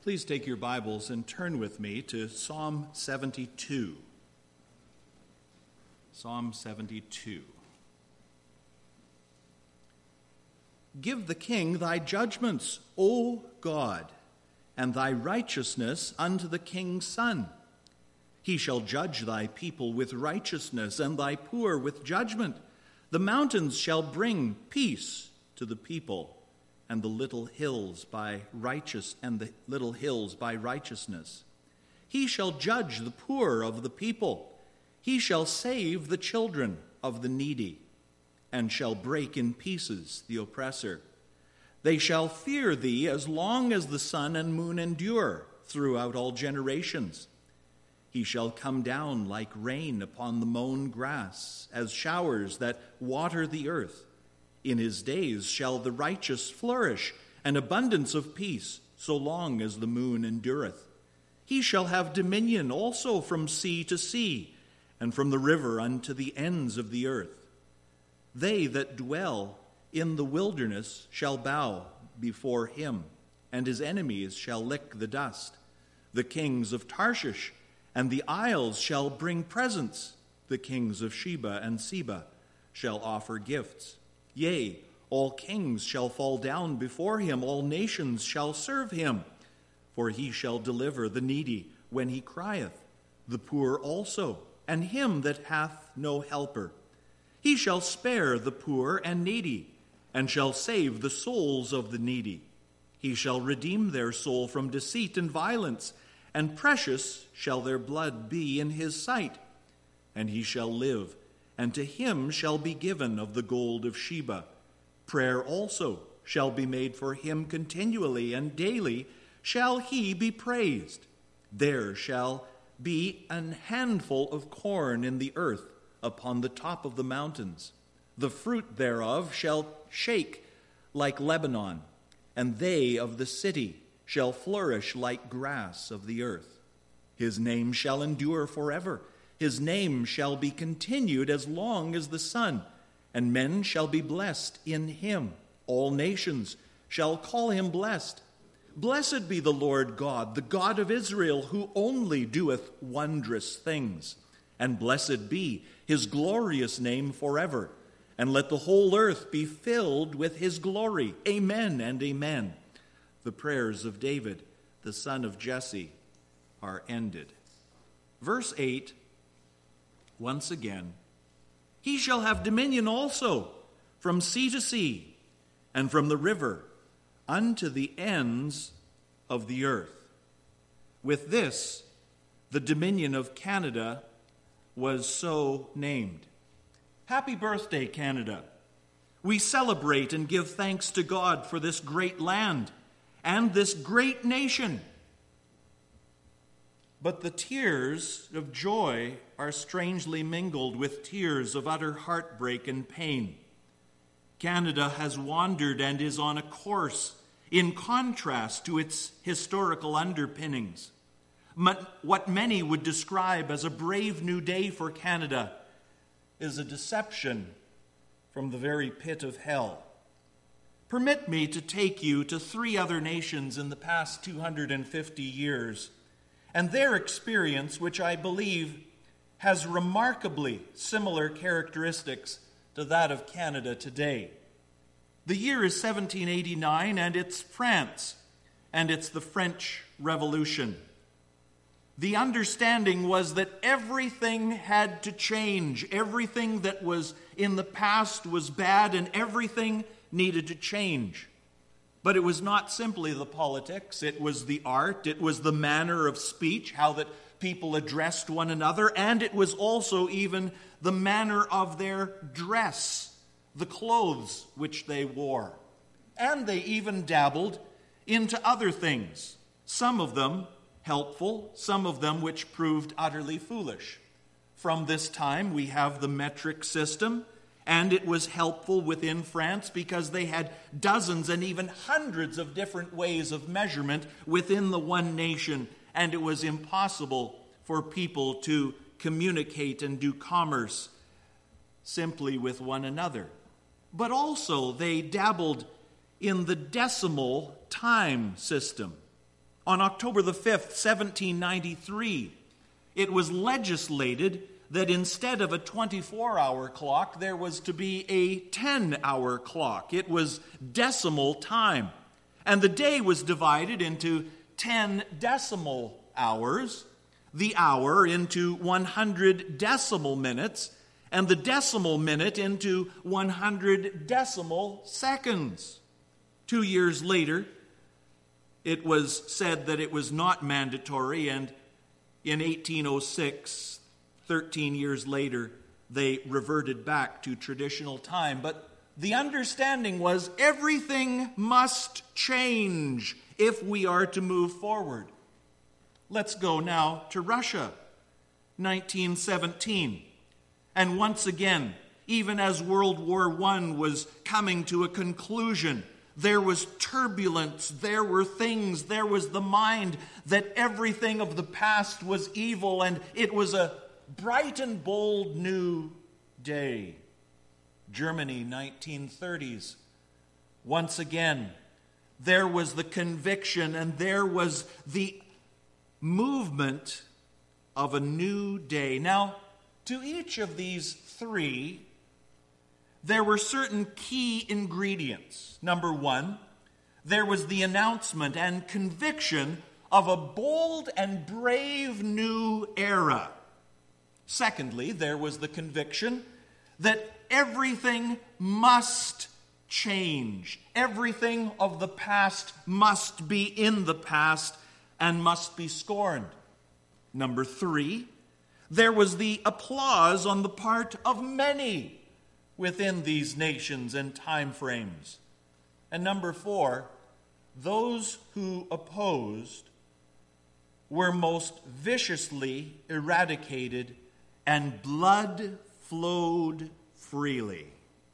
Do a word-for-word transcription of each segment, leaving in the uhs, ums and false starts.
Please take your Bibles and turn with me to Psalm seventy-two. Psalm seventy-two. Give the king thy judgments, O God, and thy righteousness unto the king's son. He shall judge thy people with righteousness, and thy poor with judgment. The mountains shall bring peace to the people, and the little hills by righteous and the little hills by righteousness. He shall judge the poor of the people. He shall save the children of the needy, and shall break in pieces the oppressor. They shall fear thee as long as the sun and moon endure throughout all generations. He shall come down like rain upon the mown grass, as showers that water the earth. In his days shall the righteous flourish, and abundance of peace, so long as the moon endureth. He shall have dominion also from sea to sea, and from the river unto the ends of the earth. They that dwell in the wilderness shall bow before him, and his enemies shall lick the dust. The kings of Tarshish and the isles shall bring presents. The kings of Sheba and Seba shall offer gifts. Yea, all kings shall fall down before him, all nations shall serve him. For he shall deliver the needy when he crieth, the poor also, and him that hath no helper. He shall spare the poor and needy, and shall save the souls of the needy. He shall redeem their soul from deceit and violence, and precious shall their blood be in his sight. And he shall live, and to him shall be given of the gold of Sheba. Prayer also shall be made for him continually, and daily shall he be praised. There shall be an handful of corn in the earth upon the top of the mountains. The fruit thereof shall shake like Lebanon, and they of the city shall flourish like grass of the earth. His name shall endure forever. His name shall be continued as long as the sun, and men shall be blessed in him. All nations shall call him blessed. Blessed be the Lord God, the God of Israel, who only doeth wondrous things. And blessed be his glorious name forever. And let the whole earth be filled with his glory. Amen and amen. The prayers of David, the son of Jesse, are ended. Verse eight. Once again, he shall have dominion also from sea to sea, and from the river unto the ends of the earth. With this, the dominion of Canada was so named. Happy birthday, Canada. We celebrate and give thanks to God for this great land and this great nation. But the tears of joy are strangely mingled with tears of utter heartbreak and pain. Canada has wandered and is on a course in contrast to its historical underpinnings. What many would describe as a brave new day for Canada is a deception from the very pit of hell. Permit me to take you to three other nations in the past two hundred fifty years, and their experience, which I believe has remarkably similar characteristics to that of Canada today. The year is seventeen eighty-nine, and it's France, and it's the French Revolution. The understanding was that everything had to change. Everything that was in the past was bad, and everything needed to change. But it was not simply the politics, it was the art, it was the manner of speech, how that people addressed one another, and it was also even the manner of their dress, the clothes which they wore. And they even dabbled into other things, some of them helpful, some of them which proved utterly foolish. From this time we have the metric system, and it was helpful within France because they had dozens and even hundreds of different ways of measurement within the one nation, and it was impossible for people to communicate and do commerce simply with one another. But also they dabbled in the decimal time system. On October the fifth, seventeen ninety-three, it was legislated that instead of a twenty-four hour clock, there was to be a ten hour clock. It was decimal time. And the day was divided into ten decimal hours, the hour into one hundred decimal minutes, and the decimal minute into one hundred decimal seconds. Two years later, it was said that it was not mandatory, and in eighteen oh six, thirteen years later, they reverted back to traditional time. But the understanding was everything must change if we are to move forward. Let's go now to Russia, nineteen seventeen. And once again, even as World War One was coming to a conclusion, there was turbulence, there were things, there was the mind that everything of the past was evil, and it was a bright and bold new day. Germany, nineteen thirties. Once again, there was the conviction and there was the movement of a new day. Now, to each of these three, there were certain key ingredients. Number one, there was the announcement and conviction of a bold and brave new era. Secondly, there was the conviction that everything must change. Everything of the past must be in the past and must be scorned. Number three, there was the applause on the part of many within these nations and time frames. And number four, those who opposed were most viciously eradicated and blood flowed freely.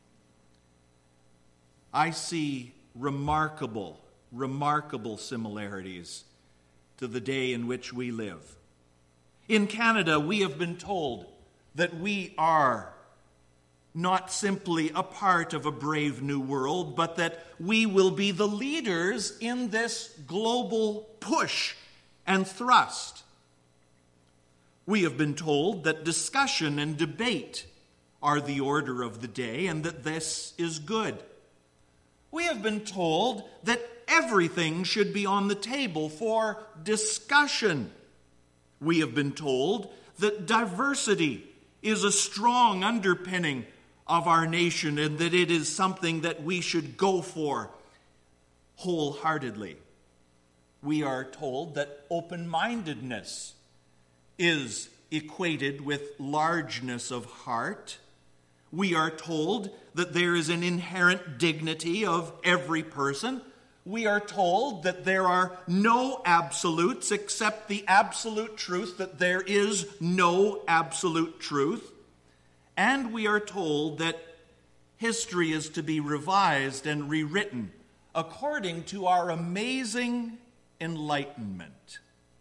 I see remarkable, remarkable similarities to the day in which we live. In Canada, we have been told that we are not simply a part of a brave new world, but that we will be the leaders in this global push and thrust. We have been told that discussion and debate are the order of the day and that this is good. We have been told that everything should be on the table for discussion. We have been told that diversity is a strong underpinning of our nation and that it is something that we should go for wholeheartedly. We are told that open-mindedness is equated with largeness of heart. We are told that there is an inherent dignity of every person. We are told that there are no absolutes except the absolute truth, that there is no absolute truth. And we are told that history is to be revised and rewritten according to our amazing enlightenment.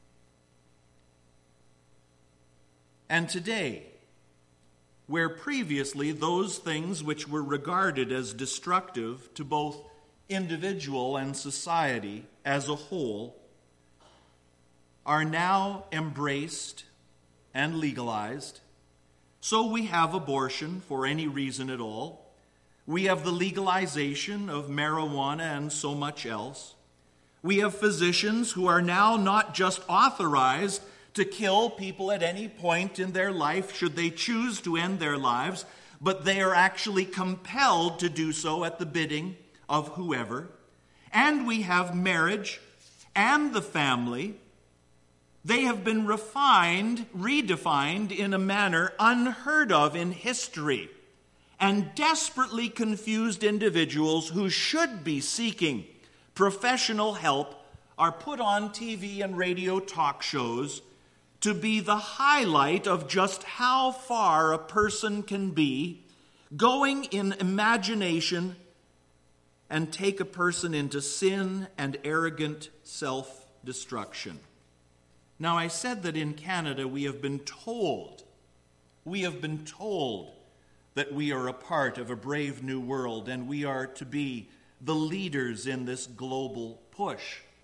And today, where previously those things which were regarded as destructive to both individual and society as a whole are now embraced and legalized, so we have abortion for any reason at all. We have the legalization of marijuana and so much else. We have physicians who are now not just authorized to kill people at any point in their life should they choose to end their lives, but they are actually compelled to do so at the bidding of whoever. And we have marriage and the family. They have been refined, redefined in a manner unheard of in history. And desperately confused individuals who should be seeking professional help are put on T V and radio talk shows to be the highlight of just how far a person can be, going in imagination and take a person into sin and arrogant self-destruction. Now, I said that in Canada we have been told, we have been told that we are a part of a brave new world and we are to be the leaders in this global push.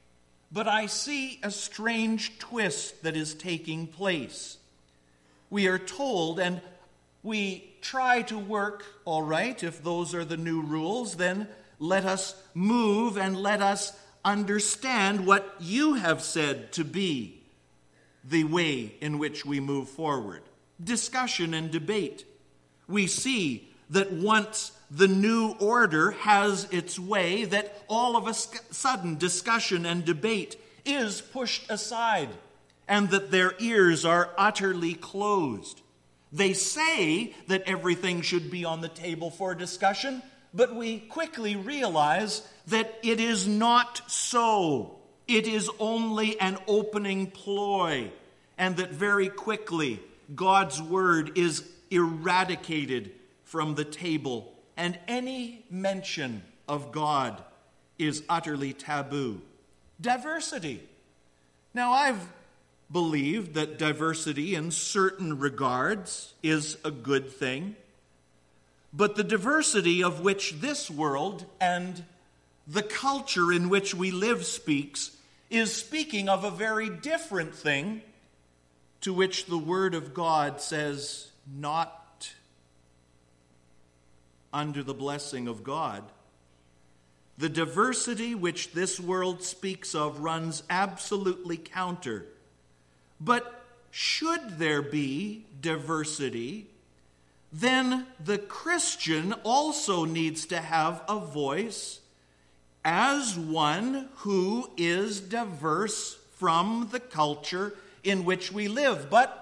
but I see a strange twist that is taking place. We are told, and we try to work, all right, if those are the new rules, then let us move and let us understand what you have said to be the way in which we move forward. Discussion and debate. We see that once the new order has its way, that all of a sudden discussion and debate is pushed aside, and that their ears are utterly closed. They say that everything should be on the table for discussion, but we quickly realize that it is not so. It is only an opening ploy, and that very quickly God's word is eradicated from the table, and any mention of God is utterly taboo. Diversity. Now, I've believed that diversity in certain regards is a good thing, but the diversity of which this world and the culture in which we live speaks is speaking of a very different thing, to which the Word of God says, not under the blessing of God. The diversity which this world speaks of runs absolutely counter. But should there be diversity, then the Christian also needs to have a voice as one who is diverse from the culture in which we live. But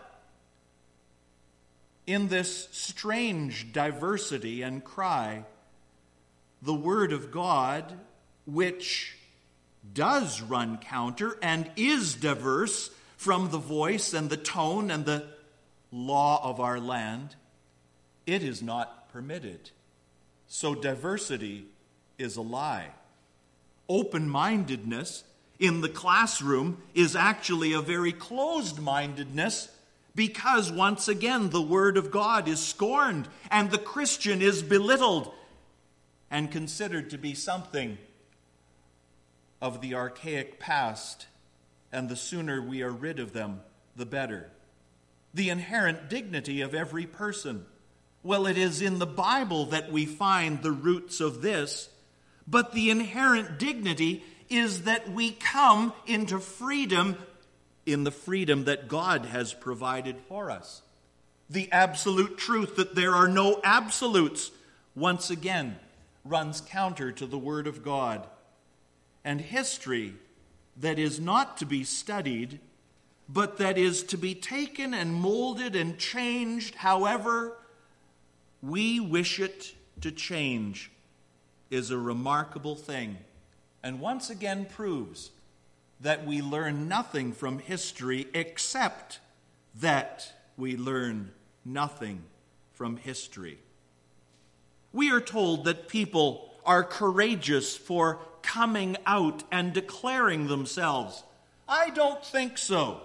in this strange diversity and cry, the Word of God, which does run counter and is diverse from the voice and the tone and the law of our land, it is not permitted. So diversity is a lie. Open-mindedness in the classroom is actually a very closed-mindedness, because once again the Word of God is scorned and the Christian is belittled and considered to be something of the archaic past, and the sooner we are rid of them, the better. The inherent dignity of every person. Well, it is in the Bible that we find the roots of this, but the inherent dignity is that we come into freedom in the freedom that God has provided for us. The absolute truth that there are no absolutes, once again, runs counter to the Word of God. And history that is not to be studied, but that is to be taken and molded and changed however we wish it to change, is a remarkable thing, and once again proves that we learn nothing from history except that we learn nothing from history. We are told that people are courageous for coming out and declaring themselves. I don't think so.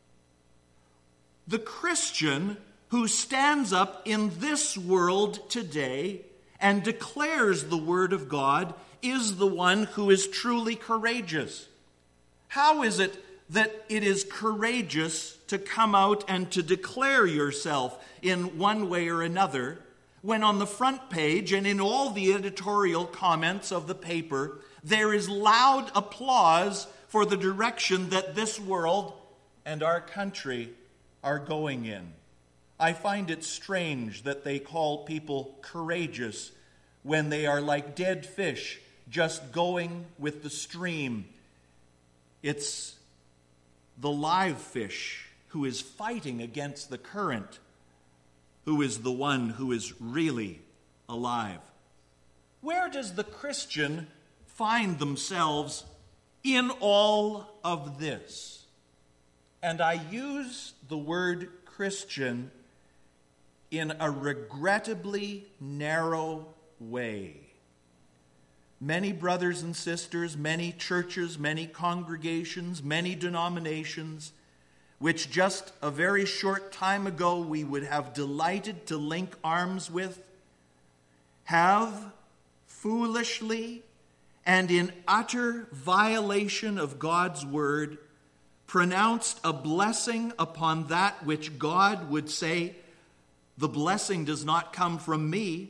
The Christian who stands up in this world today and declares the Word of God is the one who is truly courageous. How is it that it is courageous to come out and to declare yourself in one way or another, when on the front page and in all the editorial comments of the paper, there is loud applause for the direction that this world and our country are going in? I find it strange that they call people courageous when they are like dead fish, just going with the stream. It's the live fish who is fighting against the current, who is the one who is really alive. Where does the Christian find themselves in all of this? And I use the word Christian in a regrettably narrow way. Many brothers and sisters, many churches, many congregations, many denominations, which just a very short time ago we would have delighted to link arms with, have foolishly and in utter violation of God's word, pronounced a blessing upon that which God would say, the blessing does not come from me,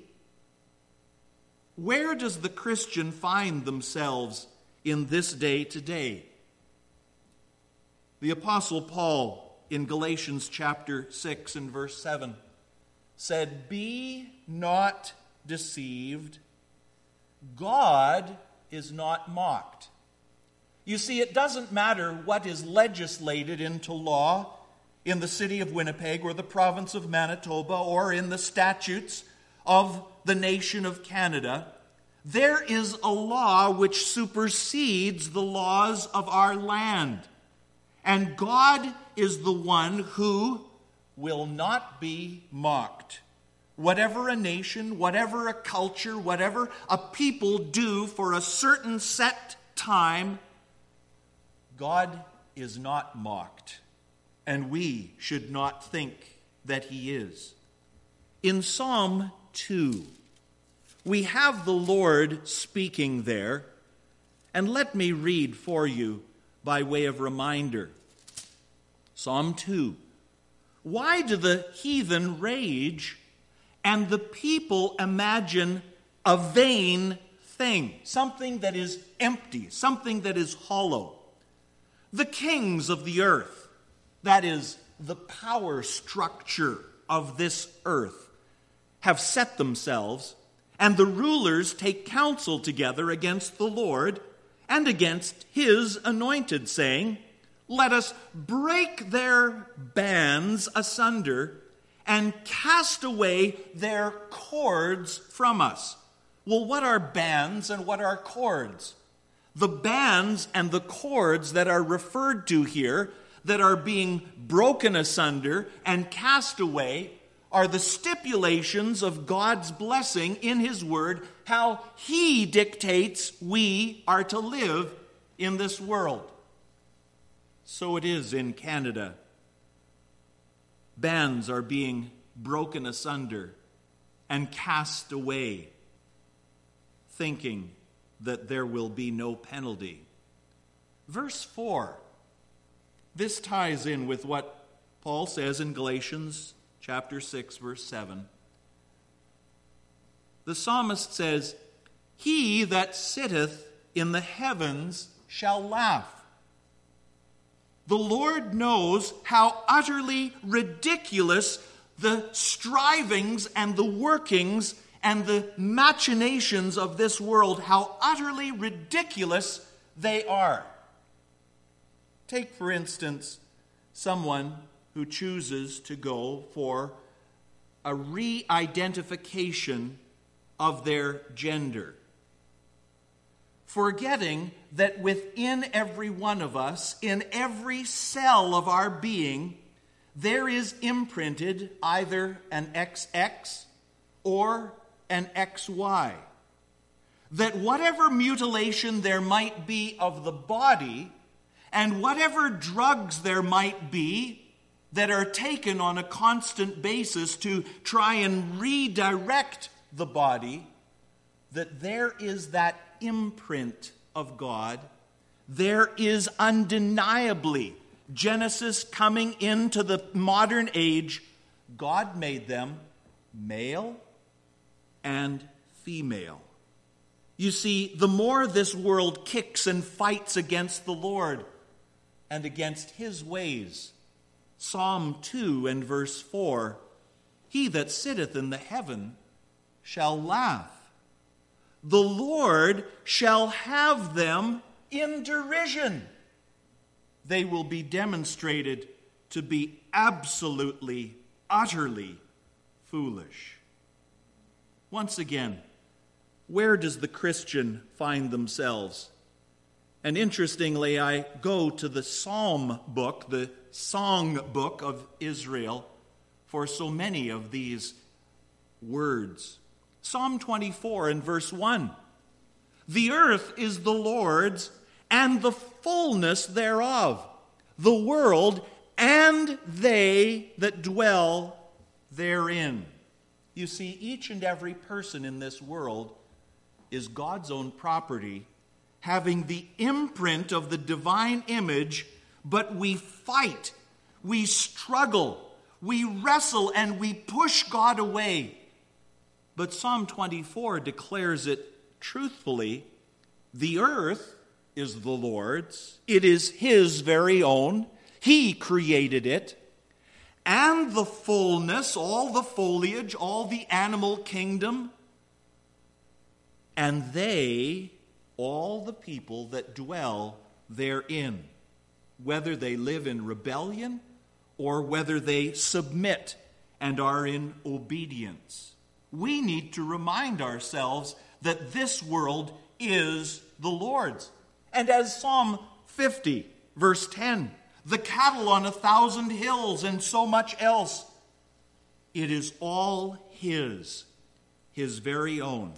where does the Christian find themselves in this day today? The Apostle Paul in Galatians chapter six and verse seven said, "Be not deceived, God is not mocked." You see, it doesn't matter what is legislated into law in the city of Winnipeg or the province of Manitoba or in the statutes of the nation of Canada. There is a law which supersedes the laws of our land. And God is the one who will not be mocked. Whatever a nation, whatever a culture, whatever a people do for a certain set time, God is not mocked, and we should not think that he is. In Psalm two, we have the Lord speaking there, and let me read for you by way of reminder. Psalm two, "Why do the heathen rage and the people imagine a vain thing?" Something that is empty, something that is hollow. "The kings of the earth," that is, the power structure of this earth, "have set themselves, and the rulers take counsel together against the Lord and against his anointed, saying, let us break their bands asunder and cast away their cords from us." Well, what are bands and what are cords? The bands and the cords that are referred to here, that are being broken asunder and cast away, are the stipulations of God's blessing in his word, how he dictates we are to live in this world. So it is in Canada. Bands are being broken asunder and cast away, thinking that there will be no penalty. Verse four. This ties in with what Paul says in Galatians chapter six, verse seven. The psalmist says, "He that sitteth in the heavens shall laugh." The Lord knows how utterly ridiculous the strivings and the workings and the machinations of this world, how utterly ridiculous they are. Take, for instance, someone who chooses to go for a re-identification of their gender, forgetting that within every one of us, in every cell of our being, there is imprinted either an X X or an X Y. That whatever mutilation there might be of the body, and whatever drugs there might be that are taken on a constant basis to try and redirect the body, that there is that imprint of God. There is undeniably, Genesis coming into the modern age, God made them male and female. You see, the more this world kicks and fights against the Lord and against his ways, Psalm two and verse four, "He that sitteth in the heaven shall laugh. The Lord shall have them in derision." They will be demonstrated to be absolutely, utterly foolish. Once again, where does the Christian find themselves? And interestingly, I go to the Psalm book, the song book of Israel, for so many of these words. Psalm twenty-four and verse one. "The earth is the Lord's, and the fullness thereof, the world and they that dwell therein." You see, each and every person in this world is God's own property having the imprint of the divine image, but we fight, we struggle, we wrestle, and we push God away. But Psalm twenty-four declares it truthfully. The earth is the Lord's. It is his very own. He created it. And the fullness, all the foliage, all the animal kingdom. And they, all the people that dwell therein, whether they live in rebellion or whether they submit and are in obedience. We need to remind ourselves that this world is the Lord's. And as Psalm fifty, verse ten, the cattle on a thousand hills and so much else, it is all his, his very own.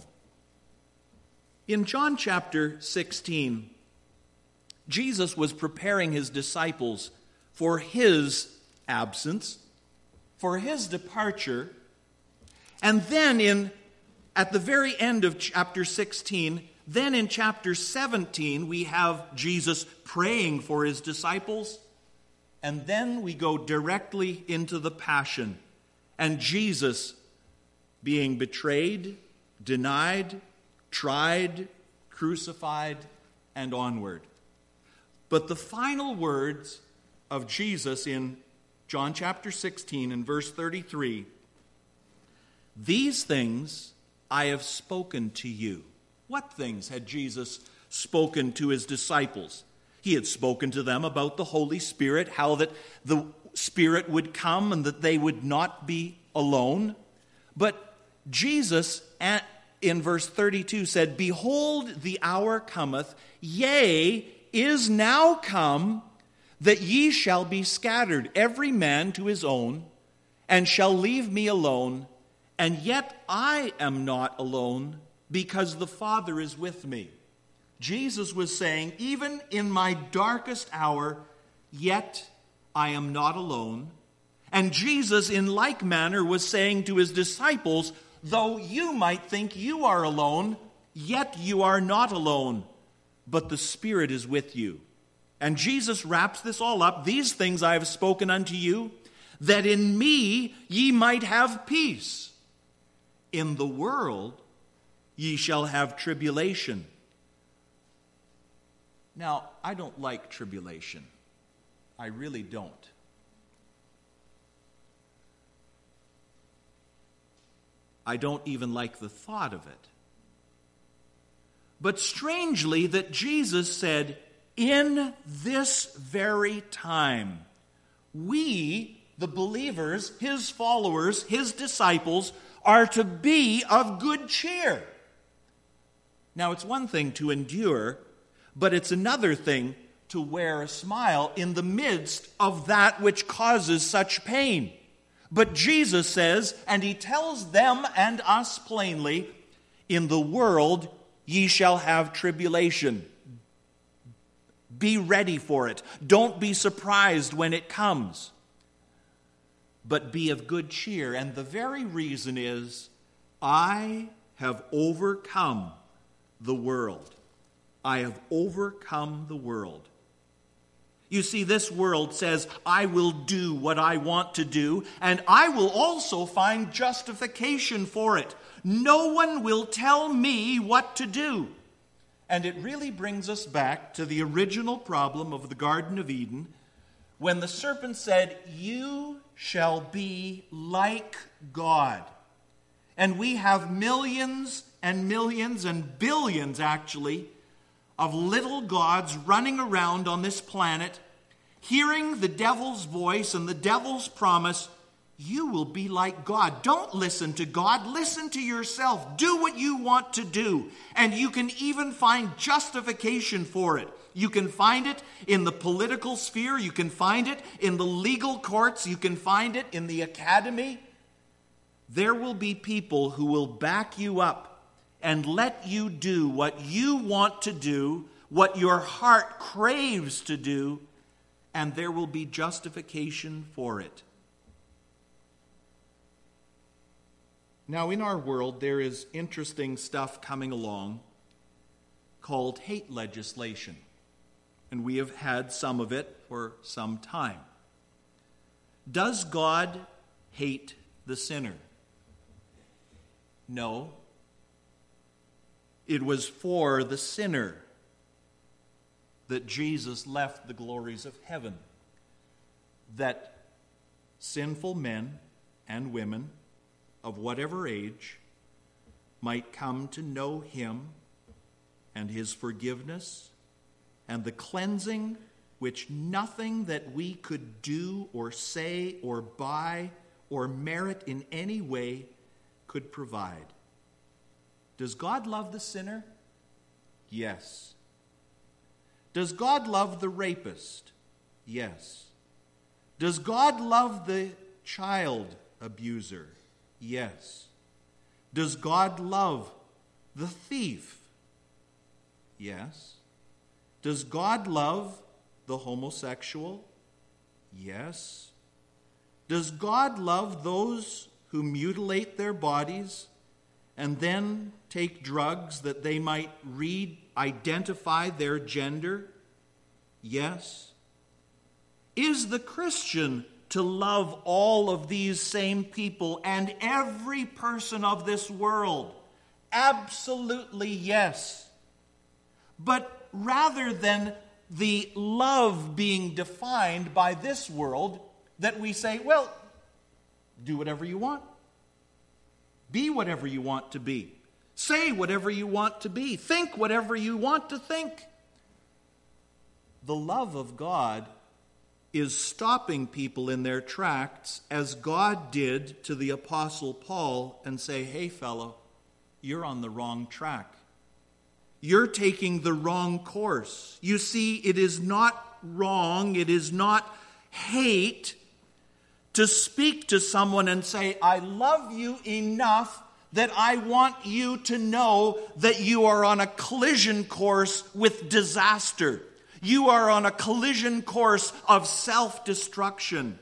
In John chapter sixteen, Jesus was preparing his disciples for his absence, for his departure. And then in at the very end of chapter sixteen, then in chapter seventeen, we have Jesus praying for his disciples. And then we go directly into the passion and Jesus being betrayed, denied, tried, crucified, and onward. But the final words of Jesus in John chapter sixteen and verse thirty-three, these things I have spoken to you. What things had Jesus spoken to his disciples? He had spoken to them about the Holy Spirit, how that the Spirit would come and that they would not be alone. But Jesus, in verse thirty-two, said, behold, the hour cometh, yea, is now come, that ye shall be scattered, every man to his own, and shall leave me alone. And yet I am not alone, because the Father is with me. Jesus was saying, even in my darkest hour, yet I am not alone. And Jesus, in like manner, was saying to his disciples, though you might think you are alone, yet you are not alone, but the Spirit is with you. And Jesus wraps this all up. These things I have spoken unto you, that in me ye might have peace. In the world ye shall have tribulation. Now, I don't like tribulation. I really don't. I don't even like the thought of it. But strangely that Jesus said, in this very time, we, the believers, his followers, his disciples, are to be of good cheer. Now, it's one thing to endure, but it's another thing to wear a smile in the midst of that which causes such pain. But Jesus says, and he tells them and us plainly, in the world ye shall have tribulation. Be ready for it. Don't be surprised when it comes. But be of good cheer. And the very reason is, I have overcome the world. I have overcome the world. You see, this world says, I will do what I want to do, and I will also find justification for it. No one will tell me what to do. And it really brings us back to the original problem of the Garden of Eden, when the serpent said, you shall be like God. And we have millions and millions and billions, actually, of little gods running around on this planet, hearing the devil's voice and the devil's promise, you will be like God. Don't listen to God. Listen to yourself. Do what you want to do. And you can even find justification for it. You can find it in the political sphere. You can find it in the legal courts. You can find it in the academy. There will be people who will back you up and let you do what you want to do, what your heart craves to do, and there will be justification for it. Now, in our world, there is interesting stuff coming along. called hate legislation, and we have had some of it for some time. Does God hate the sinner? No. It was for the sinner that Jesus left the glories of heaven, that sinful men and women of whatever age might come to know him and his forgiveness and the cleansing which nothing that we could do or say or buy or merit in any way could provide. Does God love the sinner? Yes. Does God love the rapist? Yes. Does God love the child abuser? Yes. Does God love the thief? Yes. Does God love the homosexual? Yes. Does God love those who mutilate their bodies and then take drugs that they might re-identify their gender? Yes. Is the Christian to love all of these same people and every person of this world? Absolutely yes. But rather than the love being defined by this world, that we say, well, do whatever you want. Be whatever you want to be. Say whatever you want to be. Think whatever you want to think. The love of God is stopping people in their tracks, as God did to the Apostle Paul, and say, hey, fellow, you're on the wrong track. You're taking the wrong course. You see, it is not wrong, it is not hate to speak to someone and say, I love you enough that I want you to know that you are on a collision course with disaster. You are on a collision course of self-destruction.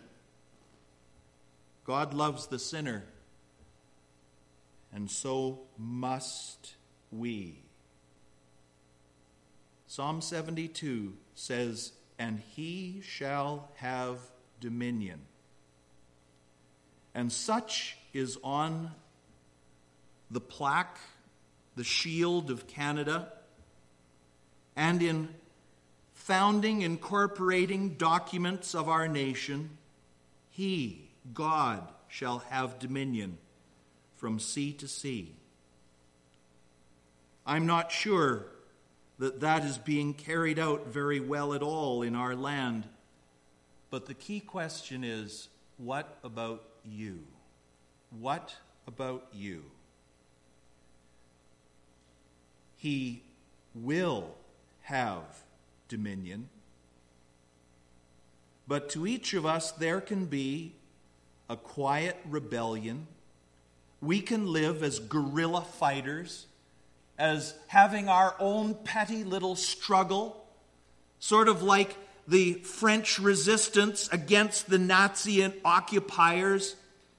God loves the sinner, and so must we. Psalm seventy-two says, and he shall have dominion. And such is on the plaque, the shield of Canada, and in founding, incorporating documents of our nation, he, God, shall have dominion from sea to sea. I'm not sure that that is being carried out very well at all in our land, but the key question is, what about you? What about you? He will have dominion, but to each of us there can be a quiet rebellion. We can live as guerrilla fighters, as having our own petty little struggle, sort of like the French resistance against the Nazi occupiers.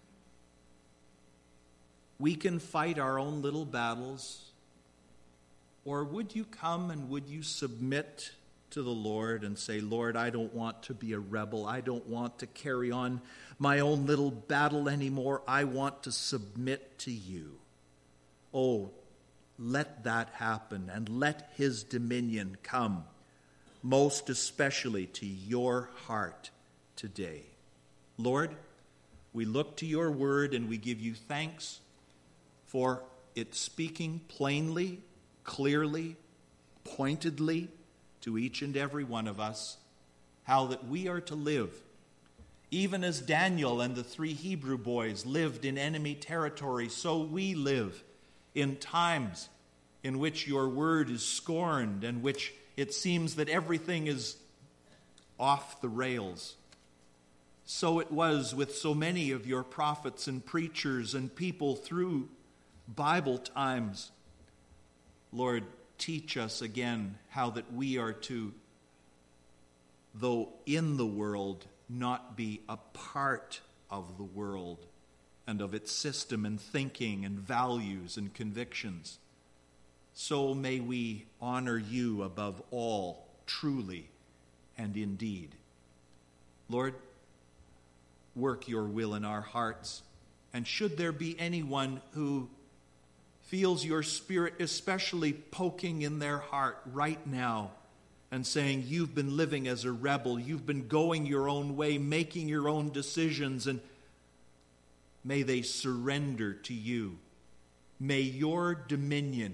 We can fight our own little battles. Or would you come and would you submit to the Lord and say, Lord, I don't want to be a rebel. I don't want to carry on my own little battle anymore. I want to submit to you. Oh, let that happen, and let his dominion come, most especially to your heart today. Lord, we look to your word and we give you thanks for it speaking plainly, clearly, pointedly to each and every one of us how that we are to live, even as Daniel and the three Hebrew boys lived in enemy territory, so we live in times in which your word is scorned and which it seems that everything is off the rails. So it was with so many of your prophets and preachers and people through Bible times. Lord, teach us again how that we are to, though in the world, not be a part of the world and of its system and thinking and values and convictions. so may we honor you above all, truly and indeed. Lord, work your will in our hearts, and should there be anyone who feels your Spirit especially poking in their heart right now and saying, you've been living as a rebel, you've been going your own way, making your own decisions, and may they surrender to you. May your dominion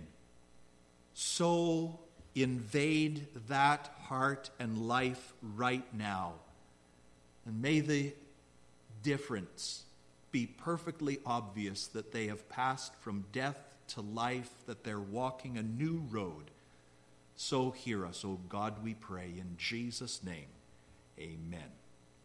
so invade that heart and life right now. And may the difference be perfectly obvious that they have passed from death to life, that they're walking a new road. So hear us, O God, we pray, in Jesus' name. Amen.